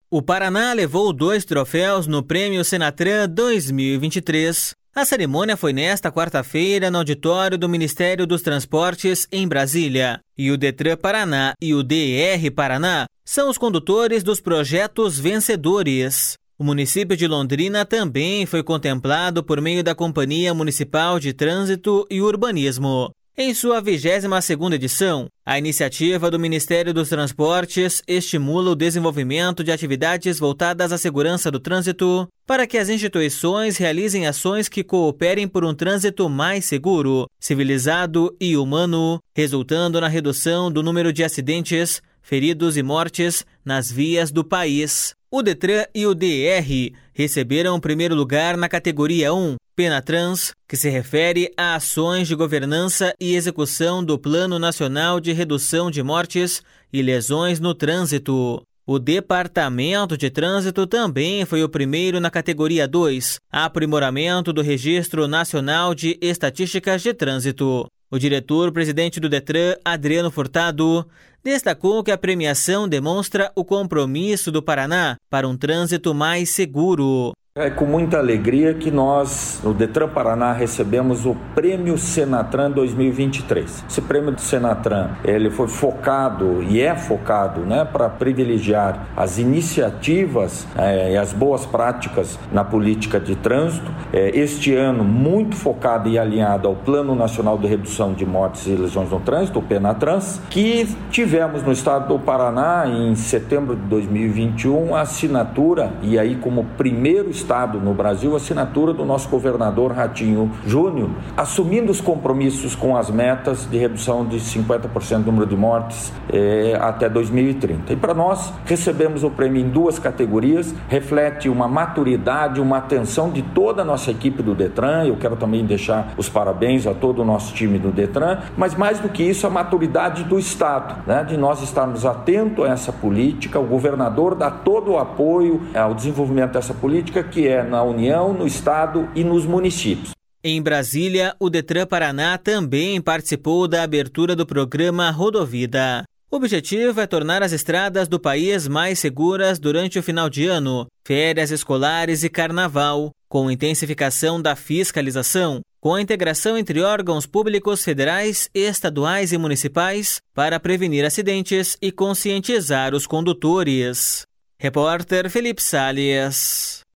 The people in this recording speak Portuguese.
O Paraná levou 2 troféus no Prêmio Senatran 2023. A cerimônia foi nesta quarta-feira no auditório do Ministério dos Transportes, em Brasília. E o Detran Paraná e o DR Paraná são os condutores dos projetos vencedores. O município de Londrina também foi contemplado por meio da Companhia Municipal de Trânsito e Urbanismo. Em sua 22ª edição, a iniciativa do Ministério dos Transportes estimula o desenvolvimento de atividades voltadas à segurança do trânsito para que as instituições realizem ações que cooperem por um trânsito mais seguro, civilizado e humano, resultando na redução do número de acidentes, feridos e mortes nas vias do país. O Detran e o DR receberam o primeiro lugar na categoria 1, Penatrans, que se refere a ações de governança e execução do Plano Nacional de Redução de Mortes e Lesões no Trânsito. O Departamento de Trânsito também foi o primeiro na categoria 2, Aprimoramento do Registro Nacional de Estatísticas de Trânsito. O diretor-presidente do Detran, Adriano Furtado, destacou que a premiação demonstra o compromisso do Paraná para um trânsito mais seguro. É com muita alegria que nós, no Detran Paraná, recebemos o Prêmio Senatran 2023. Esse Prêmio do Senatran, ele foi focado e é focado, para privilegiar as iniciativas e as boas práticas na política de trânsito. Este ano, muito focado e alinhado ao Plano Nacional de Redução de Mortes e Lesões no Trânsito, o Penatrans, que tivemos no estado do Paraná, em setembro de 2021, a assinatura, e aí como primeiro estado no Brasil, a assinatura do nosso governador Ratinho Júnior, assumindo os compromissos com as metas de redução de 50% do número de mortes até 2030. E para nós, recebemos o prêmio em 2 categorias, reflete uma maturidade, uma atenção de toda a nossa equipe do Detran. Eu quero também deixar os parabéns a todo o nosso time do Detran, mas mais do que isso, a maturidade do Estado, de nós estarmos atentos a essa política. O governador dá todo o apoio ao desenvolvimento dessa política, que é na União, no Estado e nos municípios. Em Brasília, o Detran Paraná também participou da abertura do programa Rodovida. O objetivo é tornar as estradas do país mais seguras durante o final de ano, férias escolares e carnaval, com intensificação da fiscalização, com a integração entre órgãos públicos federais, estaduais e municipais para prevenir acidentes e conscientizar os condutores. Repórter Felipe Salles.